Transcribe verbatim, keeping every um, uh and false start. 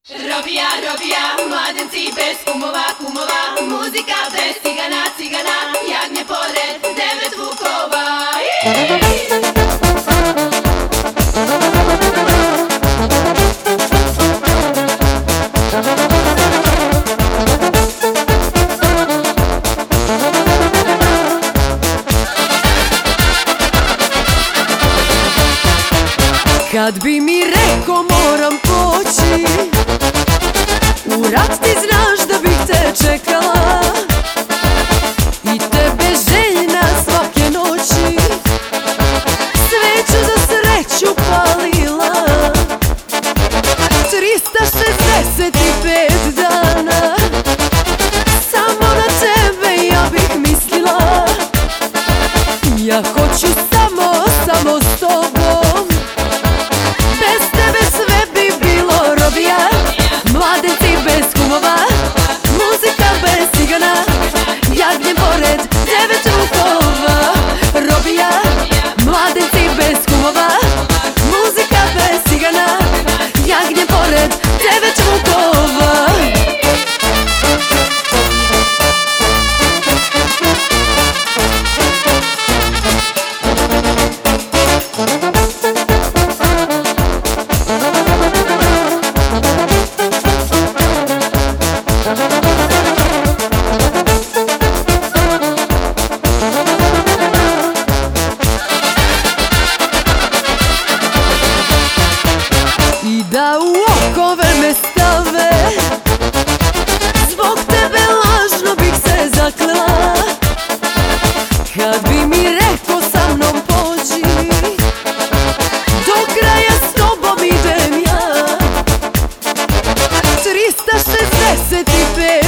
Robija, robija, mladenci bez kumova, kumova, muzika bez cigana, cigana, jagnje pored devet vukova. Kad bi mi reko moram poći u rat, ti znaš da bih te čekala i tebe željna svake noći sveću za sreću palila. Trista šezdeset pet dana samo na tebe ja bih mislila. Ja hoću samo, samo s tobom, bez tebe sve bi bilo robija. Mladenci bez kumova, muzika bez cigana, jagnje pored devet vukova. Robija, mladenci bez kumova, muzika bez cigana, jagnje pored devet vukova. Da u okove me stave, zbog tebe lažno bih se zaklela. Kad bi mi rekao sa mnom pođi, do kraja s tobom idem ja. Trista šezdeset pet